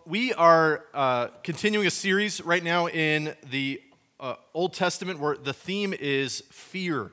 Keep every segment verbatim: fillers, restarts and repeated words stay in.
we are uh, continuing a series right now in the uh, Old Testament where the theme is fear.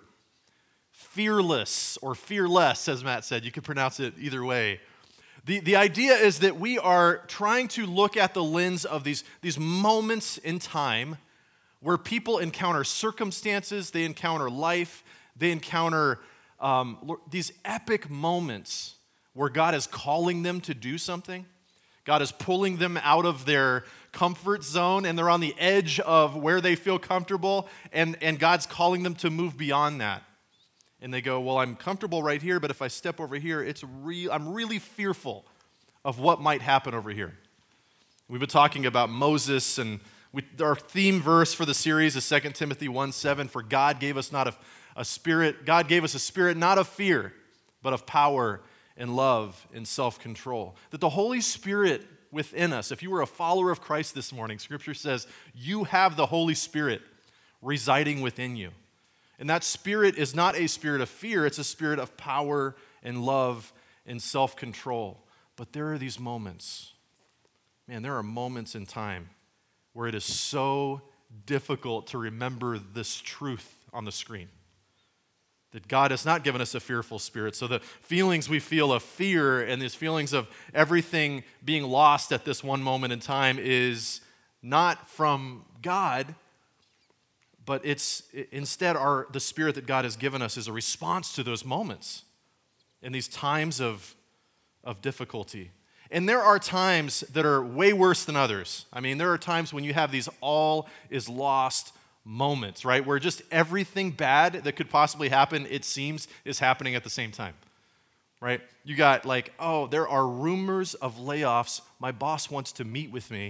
Fearless or fearless, as Matt said. You could pronounce it either way. The, the idea is that we are trying to look at the lens of these, these moments in time where people encounter circumstances, they encounter life, they encounter um, these epic moments where God is calling them to do something. God is pulling them out of their comfort zone, and they're on the edge of where they feel comfortable, and, and God's calling them to move beyond that. And they go, well, I'm comfortable right here, but if I step over here, it's real. I'm really fearful of what might happen over here. We've been talking about Moses, and we, our theme verse for the series is Second Timothy one seven, for God gave us not a, a spirit, God gave us a spirit not of fear, but of power and love and self-control. That the Holy Spirit within us, if you were a follower of Christ this morning, Scripture says you have the Holy Spirit residing within you. And that spirit is not a spirit of fear, it's a spirit of power and love and self-control. But there are these moments, man, there are moments in time where it is so difficult to remember this truth on the screen. That God has not given us a fearful spirit. So the feelings we feel of fear and these feelings of everything being lost at this one moment in time is not from God, but it's instead our the spirit that God has given us is a response to those moments in these times of, of difficulty. And there are times that are way worse than others. I mean, there are times when you have these all is lost moments, right? Where just everything bad that could possibly happen, it seems, is happening at the same time, right? You got like, oh, there are rumors of layoffs. My boss wants to meet with me,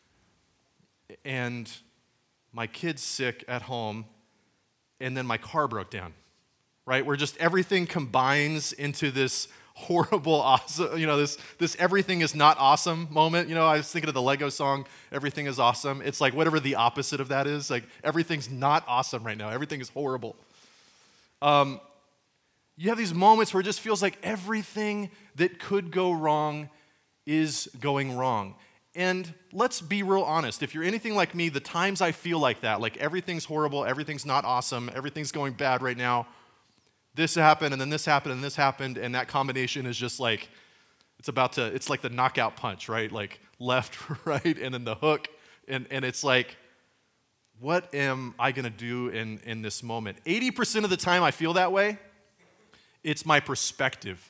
and my kid's sick at home, and then my car broke down, right? Where just everything combines into this horrible, awesome, you know, this this everything is not awesome moment. You know, I was thinking of the Lego song, Everything is Awesome. It's like whatever the opposite of that is. Like everything's not awesome right now. Everything is horrible. Um, you have these moments where it just feels like everything that could go wrong is going wrong. And let's be real honest. If you're anything like me, the times I feel like that, like everything's horrible, everything's not awesome, everything's going bad right now, this happened, and then this happened, and this happened, and that combination is just like, it's about to, it's like the knockout punch, right? Like left, right, and then the hook, and, and it's like, what am I going to do in, in this moment? eighty percent of the time I feel that way, it's my perspective.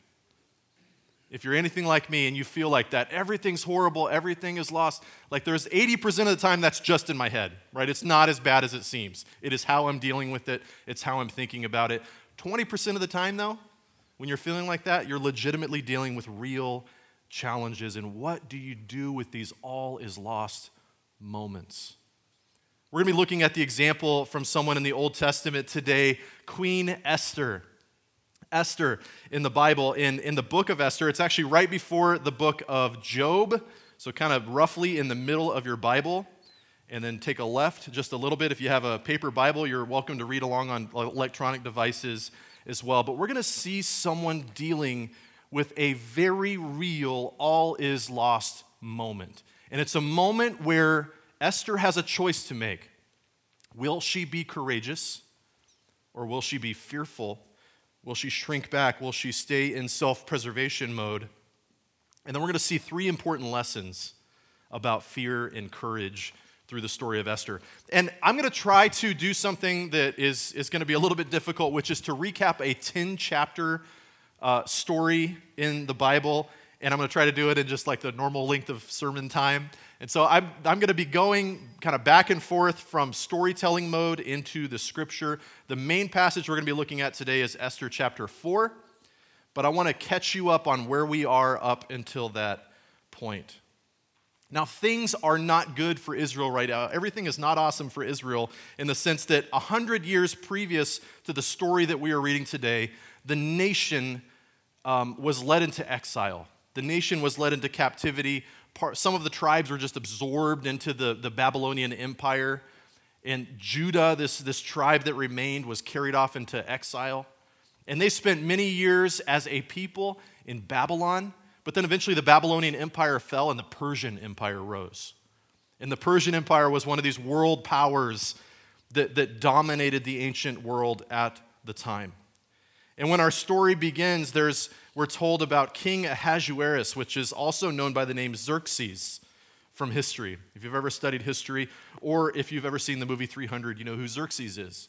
If you're anything like me and you feel like that, everything's horrible, everything is lost, like there's eighty percent of the time that's just in my head, right? It's not as bad as it seems. It is how I'm dealing with it. It's how I'm thinking about it. twenty percent of the time, though, when you're feeling like that, you're legitimately dealing with real challenges. And what do you do with these all is lost moments? We're going to be looking at the example from someone in the Old Testament today, Queen Esther. Esther in the Bible, in, in the book of Esther, it's actually right before the book of Job, so kind of roughly in the middle of your Bible. And then take a left just a little bit. If you have a paper Bible, you're welcome to read along on electronic devices as well. But we're going to see someone dealing with a very real all is lost moment. And it's a moment where Esther has a choice to make. Will she be courageous, or will she be fearful? Will she shrink back? Will she stay in self-preservation mode? And then we're going to see three important lessons about fear and courage through the story of Esther. And I'm going to try to do something that is, is going to be a little bit difficult, which is to recap a ten-chapter uh, story in the Bible, and I'm going to try to do it in just like the normal length of sermon time. And so I'm, I'm going to be going kind of back and forth from storytelling mode into the scripture. The main passage we're going to be looking at today is Esther chapter four, but I want to catch you up on where we are up until that point. Now, things are not good for Israel right now. Everything is not awesome for Israel in the sense that one hundred years previous to the story that we are reading today, the nation um, was led into exile. The nation was led into captivity. Part, some of the tribes were just absorbed into the, the Babylonian Empire. And Judah, this, this tribe that remained, was carried off into exile. And they spent many years as a people in Babylon. But then eventually the Babylonian Empire fell and the Persian Empire rose. And the Persian Empire was one of these world powers that, that dominated the ancient world at the time. And when our story begins, there's we're told about King Ahasuerus, which is also known by the name Xerxes from history. If you've ever studied history, or if you've ever seen the movie three hundred, you know who Xerxes is.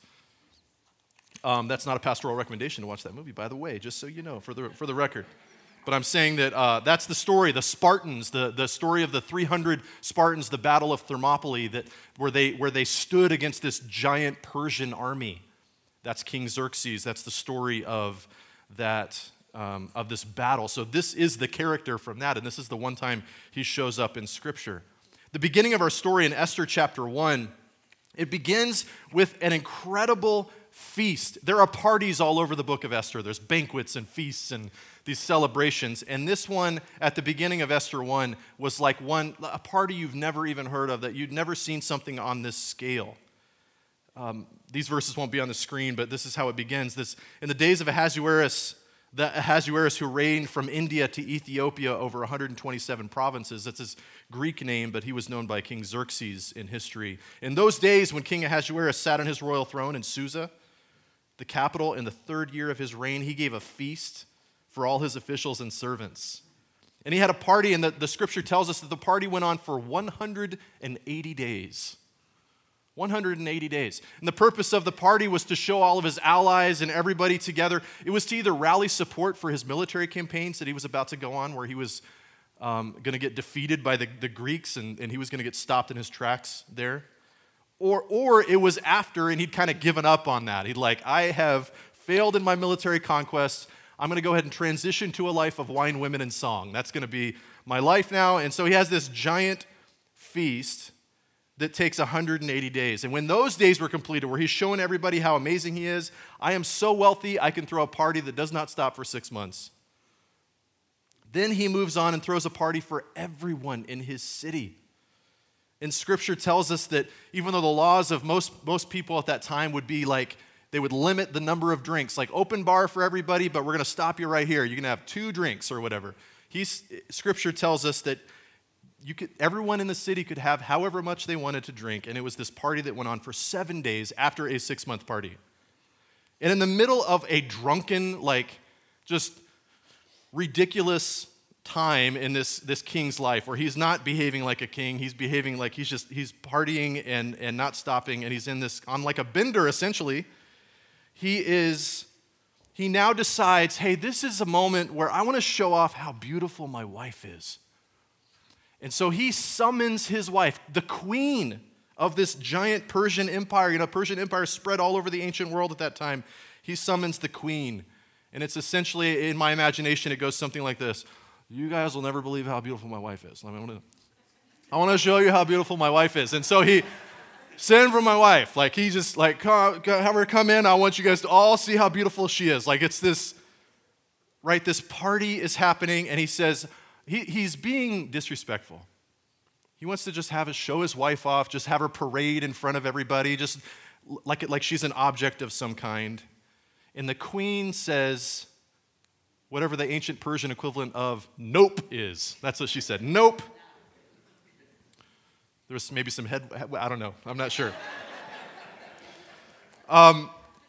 Um, that's not a pastoral recommendation to watch that movie, by the way, just so you know, for the for the record. But I'm saying that uh, that's the story, the Spartans, the, the story of the three hundred Spartans, the Battle of Thermopylae, that where they where they stood against this giant Persian army. That's King Xerxes. That's the story of that um, of this battle. So this is the character from that, and this is the one time he shows up in Scripture. The beginning of our story in Esther chapter one, it begins with an incredible feast. There are parties all over the book of Esther. There's banquets and feasts and these celebrations. And this one at the beginning of Esther one was like one, a party you've never even heard of, that you'd never seen something on this scale. Um, these verses won't be on the screen, but this is how it begins. This, in the days of Ahasuerus, the Ahasuerus who reigned from India to Ethiopia over one hundred twenty-seven provinces. That's his Greek name, but he was known by King Xerxes in history. In those days, when King Ahasuerus sat on his royal throne in Susa, the capital, in the third year of his reign, he gave a feast for all his officials and servants. And he had a party, and the, the scripture tells us that the party went on for one hundred eighty days. one hundred eighty days. And the purpose of the party was to show all of his allies and everybody together. It was to either rally support for his military campaigns that he was about to go on, where he was um, going to get defeated by the, the Greeks, and, and he was going to get stopped in his tracks there. Or, or it was after, and he'd kind of given up on that. He'd like, I have failed in my military conquests. I'm going to go ahead and transition to a life of wine, women, and song. That's going to be my life now. And so he has this giant feast that takes one hundred eighty days. And when those days were completed, where he's showing everybody how amazing he is, I am so wealthy, I can throw a party that does not stop for six months. Then he moves on and throws a party for everyone in his city. And Scripture tells us that even though the laws of most, most people at that time would be like, they would limit the number of drinks, like open bar for everybody, but we're going to stop you right here. You're going to have two drinks or whatever. He's, Scripture tells us that you could, everyone in the city could have however much they wanted to drink, and it was this party that went on for seven days after a six-month party. And in the middle of a drunken, like, just ridiculous time in this, this king's life, where he's not behaving like a king, he's behaving like he's just, he's partying and, and not stopping, and he's in this, on like a bender, essentially, he is, he now decides, hey, this is a moment where I want to show off how beautiful my wife is. And so he summons his wife, the queen of this giant Persian empire. You know, Persian empire spread all over the ancient world at that time. He summons the queen. And it's essentially, in my imagination, it goes something like this. You guys will never believe how beautiful my wife is. I, mean, I, want to, I want to show you how beautiful my wife is. And so he sent for my wife. Like, he just, like, have her come in. I want you guys to all see how beautiful she is. Like, it's this, right, this party is happening, and he says, he, he's being disrespectful. He wants to just have us show his wife off, just have her parade in front of everybody, just like, it, like she's an object of some kind. And the queen says, whatever the ancient Persian equivalent of nope is. That's what she said, nope. There was maybe some head, I don't know, I'm not sure. Um,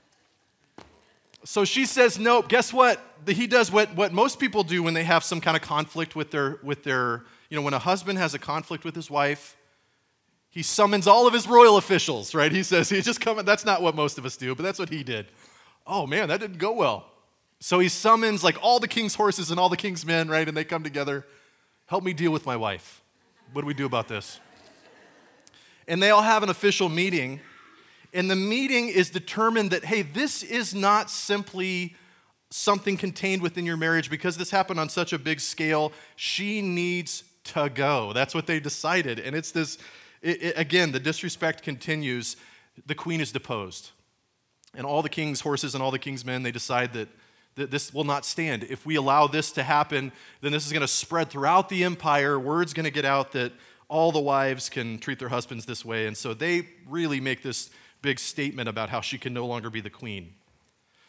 so she says nope. Guess what? He does what, what most people do when they have some kind of conflict with their, with their, you know, when a husband has a conflict with his wife, he summons all of his royal officials, right? He says, he just come, that's not what most of us do, but that's what he did. Oh man, that didn't go well. So he summons like all the king's horses and all the king's men, right? And they come together. Help me deal with my wife. What do we do about this? And they all have an official meeting. And the meeting is determined that, hey, this is not simply something contained within your marriage because this happened on such a big scale. She needs to go. That's what they decided. And it's this, it, it, again, the disrespect continues. The queen is deposed. And all the king's horses and all the king's men, they decide that that this will not stand. If we allow this to happen, then this is going to spread throughout the empire. Word's going to get out that all the wives can treat their husbands this way. And so they really make this big statement about how she can no longer be the queen.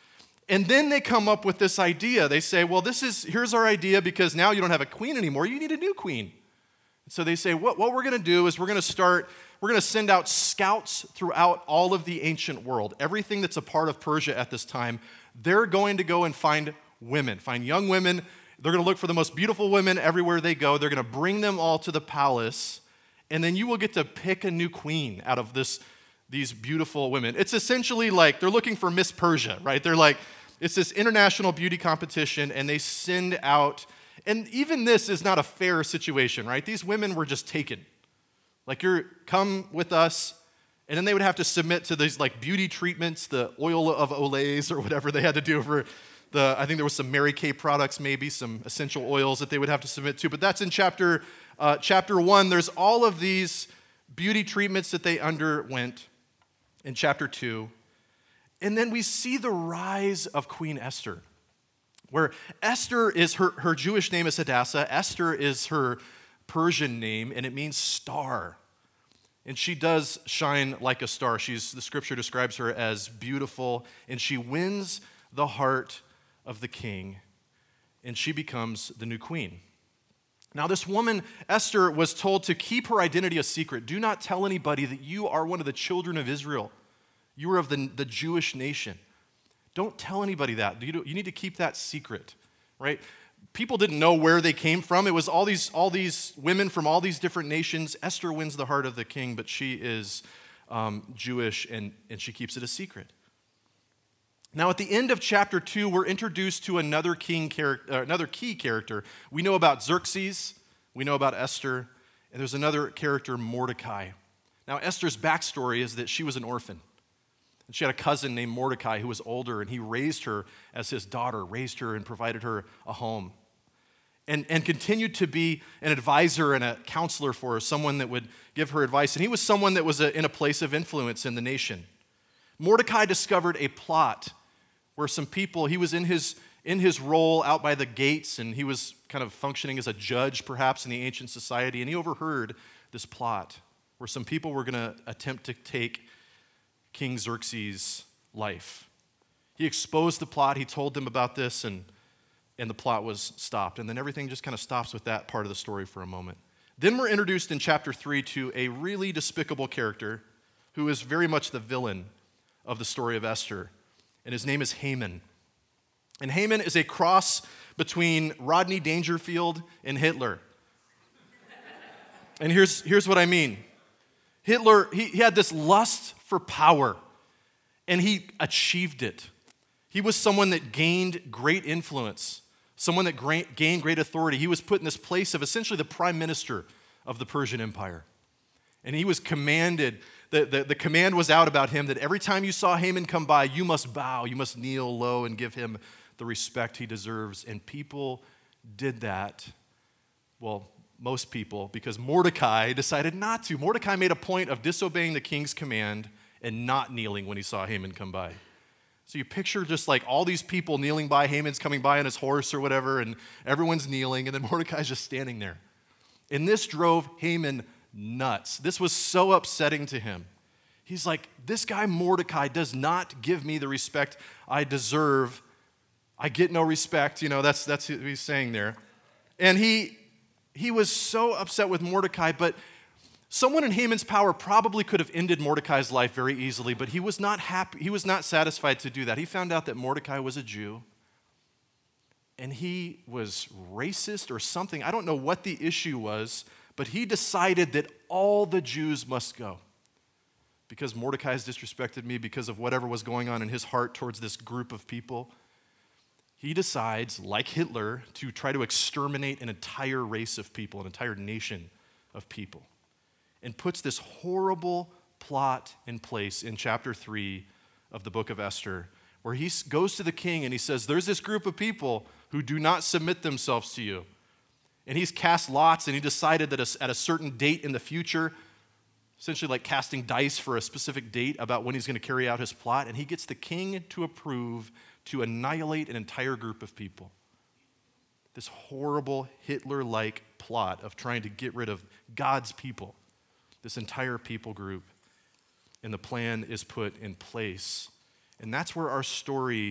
And then they come up with this idea. They say, well, this is here's our idea because now you don't have a queen anymore. You need a new queen. So they say, what, what we're going to do is we're going to start, we're going to send out scouts throughout all of the ancient world. Everything that's a part of Persia at this time, they're going to go and find women, find young women. They're going to look for the most beautiful women everywhere they go. They're going to bring them all to the palace, and then you will get to pick a new queen out of this, these beautiful women. It's essentially like they're looking for Miss Persia, right? They're like, it's this international beauty competition, and they send out, and even this is not a fair situation, right? These women were just taken. Like, you're, come with us, and then they would have to submit to these like beauty treatments, the oil of Olay or whatever they had to do for the, I think there was some Mary Kay products, maybe some essential oils that they would have to submit to. But that's in chapter, uh, chapter one. There's all of these beauty treatments that they underwent in chapter two. And then we see the rise of Queen Esther, where Esther is, her, her Jewish name is Hadassah. Esther is her Persian name, and it means star. And she does shine like a star. She's, the scripture describes her as beautiful, and she wins the heart of the king, and she becomes the new queen. Now, this woman, Esther, was told to keep her identity a secret. Do not tell anybody that you are one of the children of Israel. You are of the, the Jewish nation. Don't tell anybody that. You, you need to keep that secret, right? People didn't know where they came from. It was all these, all these women from all these different nations. Esther wins the heart of the king, but she is um, Jewish, and, and she keeps it a secret. Now, at the end of chapter two, we're introduced to another king character, uh, another key character. We know about Xerxes, we know about Esther, and there's another character, Mordecai. Now, Esther's backstory is that she was an orphan. And she had a cousin named Mordecai who was older, and he raised her as his daughter, raised her and provided her a home. And, and continued to be an advisor and a counselor for her, someone that would give her advice. And he was someone that was a, in a place of influence in the nation. Mordecai discovered a plot where some people, he was in his, in his role out by the gates, and he was kind of functioning as a judge perhaps in the ancient society, and he overheard this plot where some people were going to attempt to take King Xerxes' life. He exposed the plot, he told them about this, and, and the plot was stopped. And then everything just kind of stops with that part of the story for a moment. Then we're introduced in chapter three to a really despicable character who is very much the villain of the story of Esther, and his name is Haman. And Haman is a cross between Rodney Dangerfield and Hitler. And here's, here's what I mean. Hitler, he, he had this lust for power, and he achieved it. He was someone that gained great influence, someone that gra- gained great authority. He was put in this place of essentially the prime minister of the Persian Empire. And he was commanded, the, the, the command was out about him that every time you saw Haman come by, you must bow, you must kneel low and give him the respect he deserves. And people did that. Well, most people, because Mordecai decided not to. Mordecai made a point of disobeying the king's command and not kneeling when he saw Haman come by. So you picture just like all these people kneeling by, Haman's coming by on his horse or whatever, and everyone's kneeling, and then Mordecai's just standing there. And this drove Haman nuts. This was so upsetting to him. He's like, this guy Mordecai does not give me the respect I deserve. I get no respect. You know, that's, that's what he's saying there. And he, he was so upset with Mordecai, but someone in Haman's power probably could have ended Mordecai's life very easily, but he was not happy. He was not satisfied to do that. He found out that Mordecai was a Jew, and he was racist or something. I don't know what the issue was, but he decided that all the Jews must go because Mordecai has disrespected me because of whatever was going on in his heart towards this group of people. He decides, like Hitler, to try to exterminate an entire race of people, an entire nation of people, and puts this horrible plot in place in chapter three of the book of Esther, where he goes to the king and he says, there's this group of people who do not submit themselves to you. And he's cast lots, and he decided that at a certain date in the future, essentially like casting dice for a specific date about when he's going to carry out his plot, and he gets the king to approve to annihilate an entire group of people. This horrible Hitler-like plot of trying to get rid of God's people, this entire people group, and the plan is put in place. And that's where our story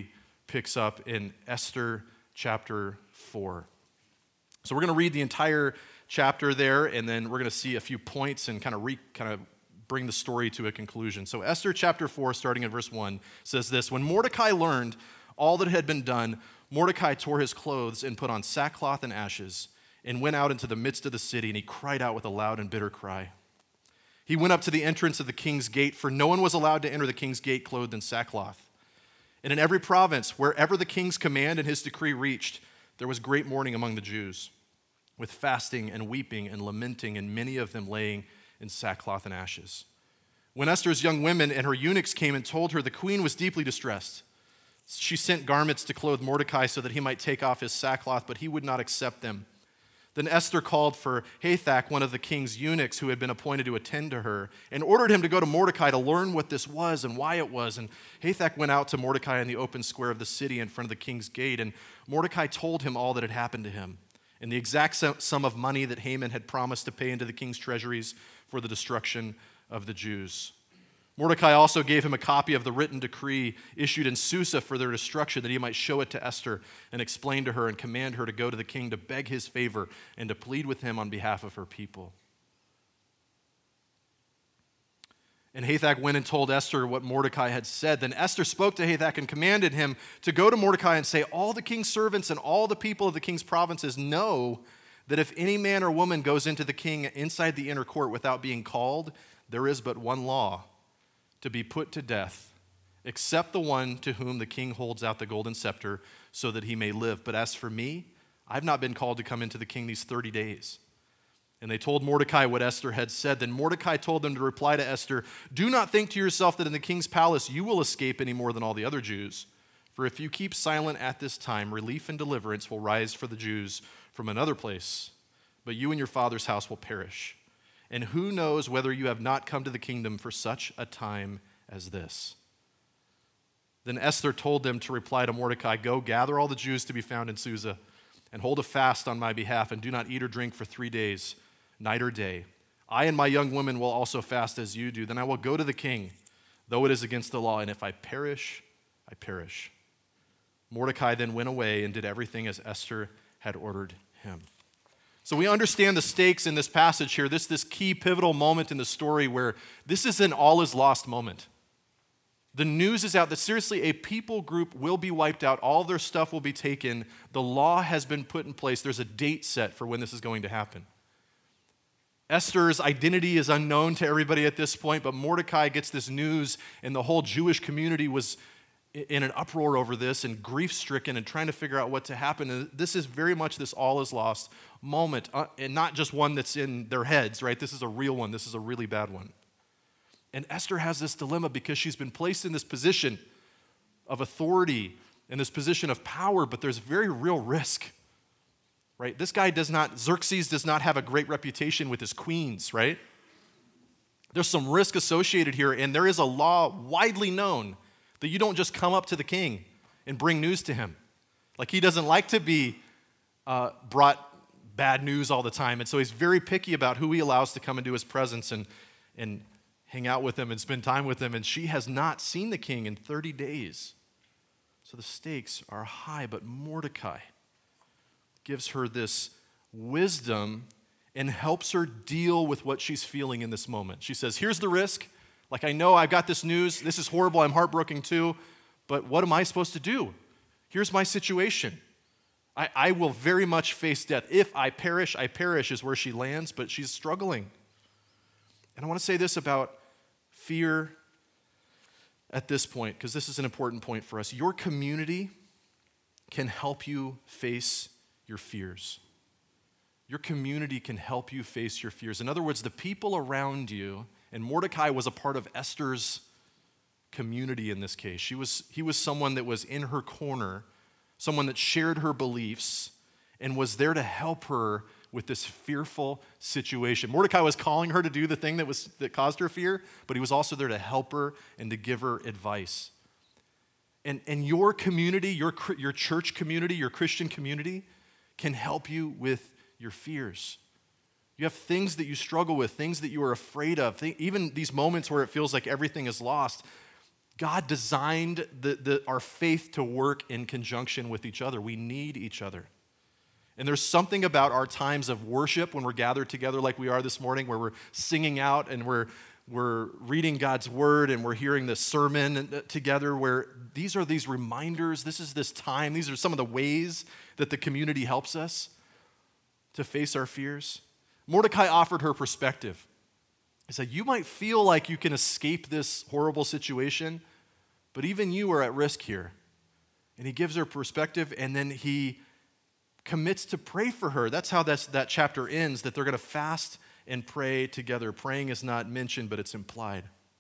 picks up in Esther chapter four. So we're going to read the entire chapter there, and then we're going to see a few points and kind of re, kind of bring the story to a conclusion. So Esther chapter four, starting at verse one, says this: When Mordecai learned all that had been done, Mordecai tore his clothes and put on sackcloth and ashes and went out into the midst of the city, and he cried out with a loud and bitter cry. He went up to the entrance of the king's gate, for no one was allowed to enter the king's gate clothed in sackcloth. And in every province, wherever the king's command and his decree reached, there was great mourning among the Jews, with fasting and weeping and lamenting, and many of them laying in sackcloth and ashes. When Esther's young women and her eunuchs came and told her the queen was deeply distressed, she sent garments to clothe Mordecai so that he might take off his sackcloth, but he would not accept them. Then Esther called for Hathach, one of the king's eunuchs who had been appointed to attend to her, and ordered him to go to Mordecai to learn what this was and why it was. And Hathach went out to Mordecai in the open square of the city in front of the king's gate, and Mordecai told him all that had happened to him, and the exact sum of money that Haman had promised to pay into the king's treasuries for the destruction of the Jews. Mordecai also gave him a copy of the written decree issued in Susa for their destruction, that he might show it to Esther and explain to her and command her to go to the king to beg his favor and to plead with him on behalf of her people. And Hathach went and told Esther what Mordecai had said. Then Esther spoke to Hathach and commanded him to go to Mordecai and say, all the king's servants and all the people of the king's provinces know that if any man or woman goes into the king inside the inner court without being called, there is but one law: to be put to death, except the one to whom the king holds out the golden scepter so that he may live. But as for me, I've not been called to come into the king these thirty days. And they told Mordecai what Esther had said. Then Mordecai told them to reply to Esther, do not think to yourself that in the king's palace you will escape any more than all the other Jews. For if you keep silent at this time, relief and deliverance will rise for the Jews from another place, but you and your father's house will perish. And who knows whether you have not come to the kingdom for such a time as this? Then Esther told them to reply to Mordecai, go gather all the Jews to be found in Susa, and hold a fast on my behalf, and do not eat or drink for three days, night or day. I and my young women will also fast as you do. Then I will go to the king, though it is against the law, and if I perish, I perish. Mordecai then went away and did everything as Esther had ordered him. So we understand the stakes in this passage here, this, this key pivotal moment in the story where this is an all is lost moment. The news is out that seriously a people group will be wiped out, all their stuff will be taken, the law has been put in place, there's a date set for when this is going to happen. Esther's identity is unknown to everybody at this point, but Mordecai gets this news, and the whole Jewish community was in an uproar over this and grief-stricken and trying to figure out what to happen. And this is very much this all is lost moment, uh, and not just one that's in their heads, right? This is a real one. This is a really bad one. And Esther has this dilemma because she's been placed in this position of authority, in this position of power, but there's very real risk, right? This guy does not, Xerxes does not have a great reputation with his queens, right? There's some risk associated here, and there is a law widely known that you don't just come up to the king and bring news to him. Like, he doesn't like to be uh, brought bad news all the time, and so he's very picky about who he allows to come into his presence and, and hang out with him and spend time with him, and she has not seen the king in thirty days. So the stakes are high, but Mordecai gives her this wisdom and helps her deal with what she's feeling in this moment. She says, here's the risk. Like, I know I've got this news. This is horrible. I'm heartbroken too. But what am I supposed to do? Here's my situation. I, I will very much face death. If I perish, I perish is where she lands, but she's struggling. And I want to say this about fear at this point, because this is an important point for us. Your community can help you face your fears. Your community can help you face your fears. In other words, the people around you, and Mordecai was a part of Esther's community in this case. She was, he was someone that was in her corner, someone that shared her beliefs, and was there to help her with this fearful situation. Mordecai was calling her to do the thing that was that caused her fear, but he was also there to help her and to give her advice. And, and your community, your, your church community, your Christian community can help you with your fears. You have things that you struggle with, things that you are afraid of, th- even these moments where it feels like everything is lost. God designed the, the, our faith to work in conjunction with each other. We need each other. And there's something about our times of worship when we're gathered together like we are this morning, where we're singing out and we're, we're reading God's word and we're hearing the sermon together, where these are these reminders. This is this time. These are some of the ways that the community helps us to face our fears. Mordecai offered her perspective. He said, you might feel like you can escape this horrible situation, but even you are at risk here. And he gives her perspective, and then he commits to pray for her. That's how that's, that chapter ends, that they're going to fast and pray together. Praying is not mentioned, but it's implied.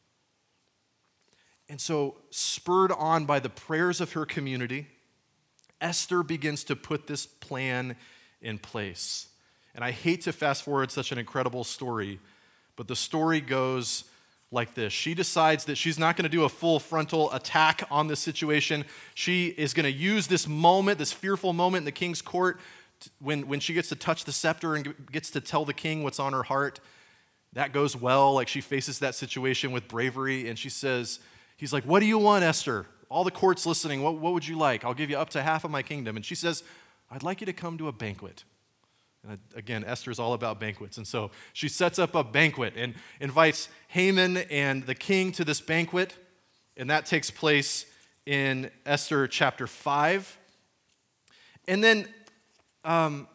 And so, spurred on by the prayers of her community, Esther begins to put this plan in place. And I hate to fast forward such an incredible story, but the story goes like this. She decides that she's not going to do a full frontal attack on this situation. She is going to use this moment, this fearful moment in the king's court, when, when she gets to touch the scepter and gets to tell the king what's on her heart. That goes well. Like, she faces that situation with bravery, and she says, he's like, what do you want, Esther? All the court's listening. What, what would you like? I'll give you up to half of my kingdom. And she says, I'd like you to come to a banquet. And again, Esther's all about banquets. And so she sets up a banquet and invites Haman and the king to this banquet. And that takes place in Esther chapter five. And then um,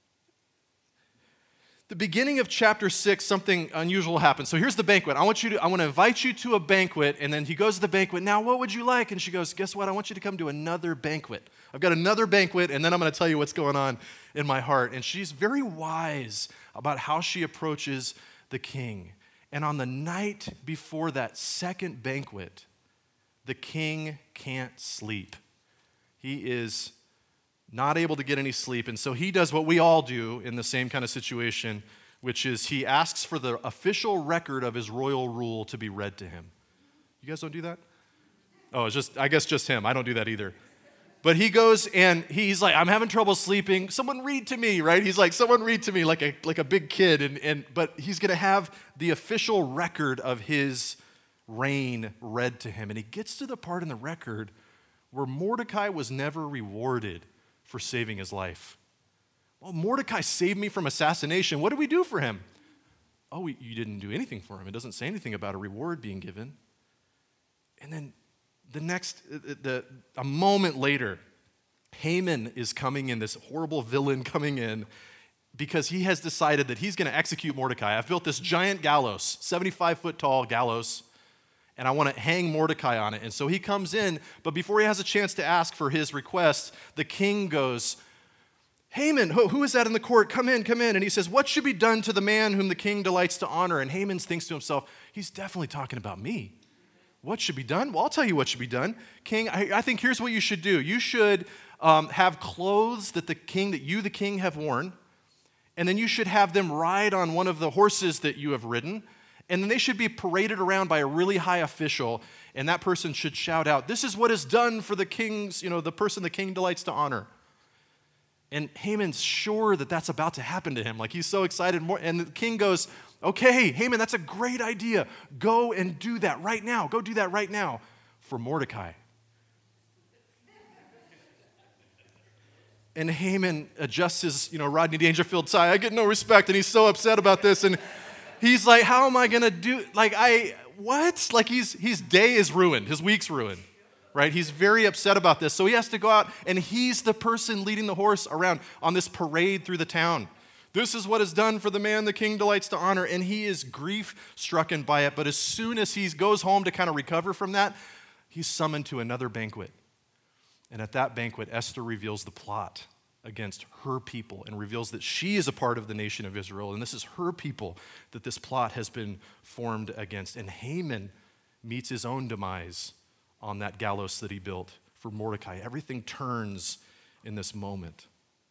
the beginning of chapter six, something unusual happens. So here's the banquet. I want you to, I want to invite you to a banquet. And then he goes to the banquet. Now, what would you like? And she goes, guess what? I want you to come to another banquet. I've got another banquet, and then I'm going to tell you what's going on in my heart. And she's very wise about how she approaches the king. And on the night before that second banquet, the king can't sleep. He is not able to get any sleep. And so he does what we all do in the same kind of situation, which is he asks for the official record of his royal rule to be read to him. You guys don't do that? Oh, it's just, I guess just him. I don't do that either. But he goes and he's like, I'm having trouble sleeping. Someone read to me, right? He's like, someone read to me like a like a big kid. And, and but he's going to have the official record of his reign read to him. And he gets to the part in the record where Mordecai was never rewarded for saving his life. Well, Mordecai saved me from assassination. What did we do for him? Oh, we, you didn't do anything for him. It doesn't say anything about a reward being given. And then The next, the, a moment later, Haman is coming in, this horrible villain coming in, because he has decided that he's going to execute Mordecai. I've built this giant gallows, seventy-five foot tall gallows, and I want to hang Mordecai on it. And so he comes in, but before he has a chance to ask for his request, the king goes, Haman, who, who is that in the court? Come in, come in. And he says, what should be done to the man whom the king delights to honor? And Haman thinks to himself, he's definitely talking about me. What should be done? Well, I'll tell you what should be done. King, I, I think here's what you should do. You should um, have clothes that the king, that you, the king, have worn, and then you should have them ride on one of the horses that you have ridden, and then they should be paraded around by a really high official, and that person should shout out, this is what is done for the king's, you know, the person the king delights to honor. And Haman's sure that that's about to happen to him. Like, he's so excited. And the king goes, okay, Haman, that's a great idea. Go and do that right now. Go do that right now for Mordecai. And Haman adjusts his, you know, Rodney Dangerfield tie. I get no respect. And he's so upset about this. And he's like, how am I going to do, like, I, what? Like, he's, his day is ruined. His week's ruined. Right? He's very upset about this. So he has to go out, and he's the person leading the horse around on this parade through the town. This is what is done for the man the king delights to honor, and he is grief-stricken by it. But as soon as he goes home to kind of recover from that, he's summoned to another banquet. And at that banquet, Esther reveals the plot against her people and reveals that she is a part of the nation of Israel, and this is her people that this plot has been formed against. And Haman meets his own demise on that gallows that he built for Mordecai. Everything turns in this moment.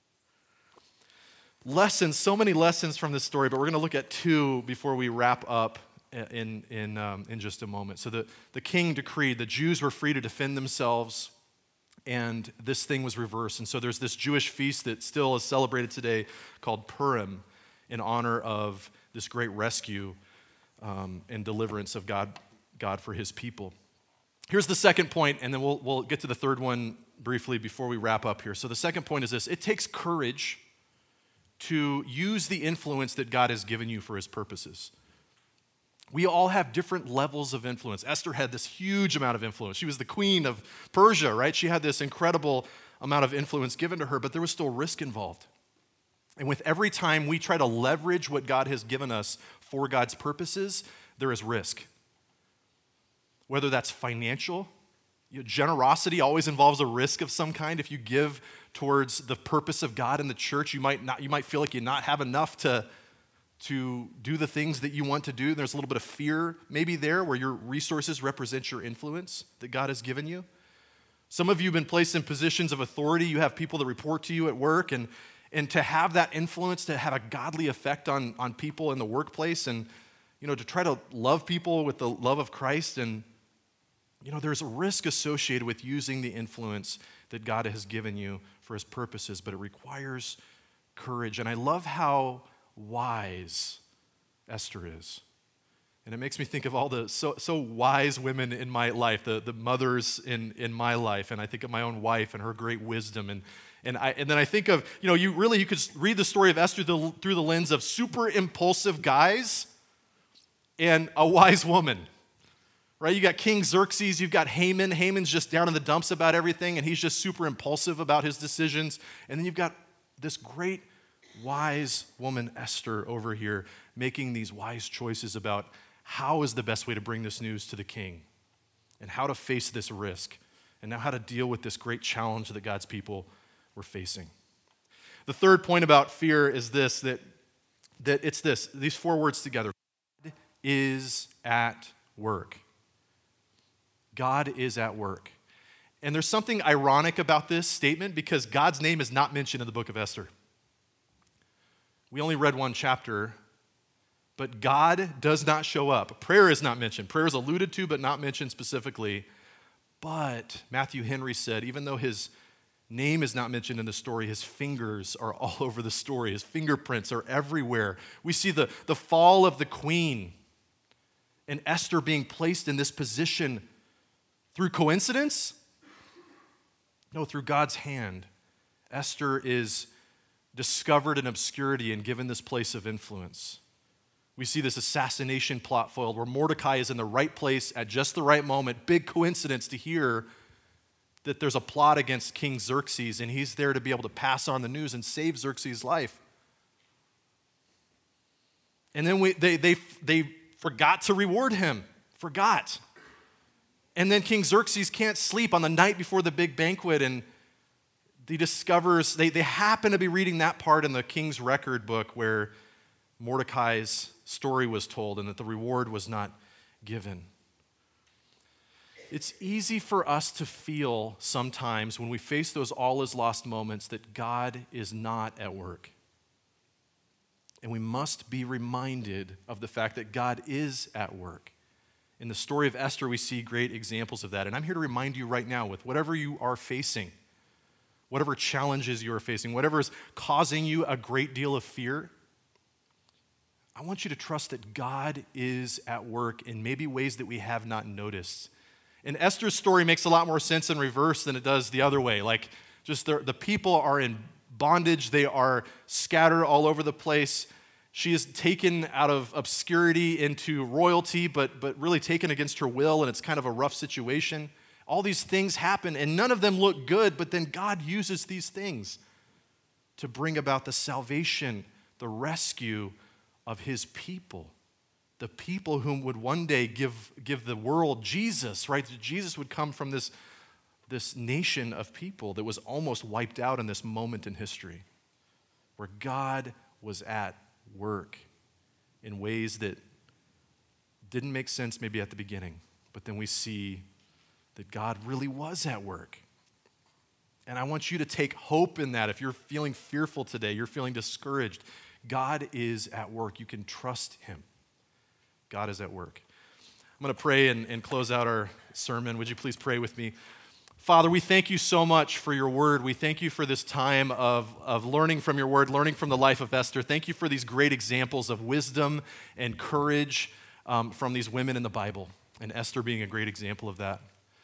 Lessons, so many lessons from this story, but we're going to look at two before we wrap up in, in, um, in just a moment. So the, the king decreed the Jews were free to defend themselves, and this thing was reversed. And so there's this Jewish feast that still is celebrated today called Purim in honor of this great rescue um, and deliverance of God, God for his people. Here's the second point, and then we'll, we'll get to the third one briefly before we wrap up here. So the second point is this: it takes courage to use the influence that God has given you for his purposes. We all have different levels of influence. Esther had this huge amount of influence. She was the queen of Persia, right? She had this incredible amount of influence given to her, but there was still risk involved. And with every time we try to leverage what God has given us for God's purposes, there is risk. Whether that's financial, you know, generosity always involves a risk of some kind. If you give towards the purpose of God in the church, you might not, you might feel like you not have enough to, to do the things that you want to do. There's a little bit of fear maybe there where your resources represent your influence that God has given you. Some of you have been placed in positions of authority. You have people that report to you at work, and, and to have that influence, to have a godly effect on, on people in the workplace, and you know, to try to love people with the love of Christ. And you know, there's a risk associated with using the influence that God has given you for his purposes, but it requires courage. And I love how wise Esther is. And it makes me think of all the so, so wise women in my life, the, the mothers in, in my life, and I think of my own wife and her great wisdom. And, and, I, and then I think of, you know, you really, you could read the story of Esther through the, through the lens of super impulsive guys and a wise woman. Right, you got King Xerxes, you've got Haman. Haman's just down in the dumps about everything, and he's just super impulsive about his decisions. And then you've got this great, wise woman, Esther, over here, making these wise choices about how is the best way to bring this news to the king, and how to face this risk, and now how to deal with this great challenge that God's people were facing. The third point about fear is this, that, that it's this, these four words together: God is at work. God is at work. And there's something ironic about this statement because God's name is not mentioned in the book of Esther. We only read one chapter, but God does not show up. Prayer is not mentioned. Prayer is alluded to, but not mentioned specifically. But Matthew Henry said, even though his name is not mentioned in the story, his fingers are all over the story. His fingerprints are everywhere. We see the, the fall of the queen and Esther being placed in this position through coincidence? No, through God's hand. Esther is discovered in obscurity and given this place of influence. We see this assassination plot foiled where Mordecai is in the right place at just the right moment. Big coincidence to hear that there's a plot against King Xerxes, and he's there to be able to pass on the news and save Xerxes' life. And then we, they, they, they forgot to reward him. Forgot. And then King Xerxes can't sleep on the night before the big banquet, and he discovers, they, they happen to be reading that part in the king's record book where Mordecai's story was told and that the reward was not given. It's easy for us to feel sometimes when we face those all is lost moments that God is not at work. And we must be reminded of the fact that God is at work. In the story of Esther, we see great examples of that. And I'm here to remind you right now, with whatever you are facing, whatever challenges you are facing, whatever is causing you a great deal of fear, I want you to trust that God is at work in maybe ways that we have not noticed. And Esther's story makes a lot more sense in reverse than it does the other way. Like, just the, the people are in bondage. They are scattered all over the place. She is taken out of obscurity into royalty, but, but really taken against her will, and it's kind of a rough situation. All these things happen, and none of them look good, but then God uses these things to bring about the salvation, the rescue of his people, the people whom would one day give, give the world Jesus, right? Jesus would come from this, this nation of people that was almost wiped out in this moment in history, where God was at work in ways that didn't make sense maybe at the beginning, but then we see that God really was at work. And I want you to take hope in that. If you're feeling fearful today, you're feeling discouraged, God is at work. You can trust him. God is at work. I'm going to pray and, and close out our sermon. Would you please pray with me? Father, we thank you so much for your word. We thank you for this time of, of learning from your word, learning from the life of Esther. Thank you for these great examples of wisdom and courage um, from these women in the Bible, and Esther being a great example of that.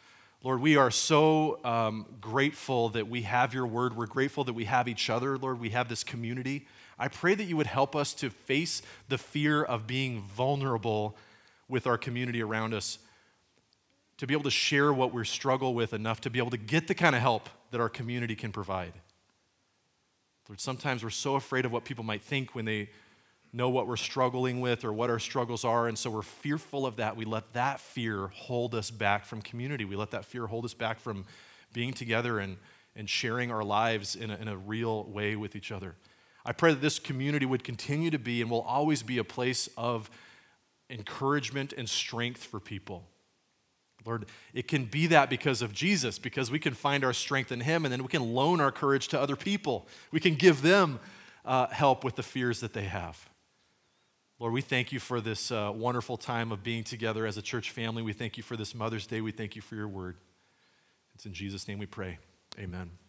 Lord, we are so um, grateful that we have your word. We're grateful that we have each other, Lord. We have this community. I pray that you would help us to face the fear of being vulnerable with our community around us, to be able to share what we struggle with enough to be able to get the kind of help that our community can provide. Lord, sometimes we're so afraid of what people might think when they know what we're struggling with or what our struggles are, and so we're fearful of that. We let that fear hold us back from community. We let that fear hold us back from being together and, and sharing our lives in a, in a real way with each other. I pray that this community would continue to be and will always be a place of encouragement and strength for people. Lord, it can be that because of Jesus, because we can find our strength in him, and then we can loan our courage to other people. We can give them uh, help with the fears that they have. Lord, we thank you for this uh, wonderful time of being together as a church family. We thank you for this Mother's Day. We thank you for your word. It's in Jesus' name we pray. Amen.